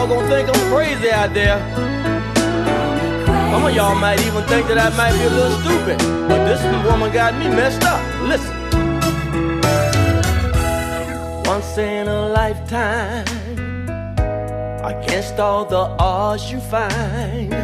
y'all gonna think I'm crazy out there. Some of y'all might even think that I might be a little stupid, but this woman got me messed up. Listen. Once in a lifetime, against all the odds you find,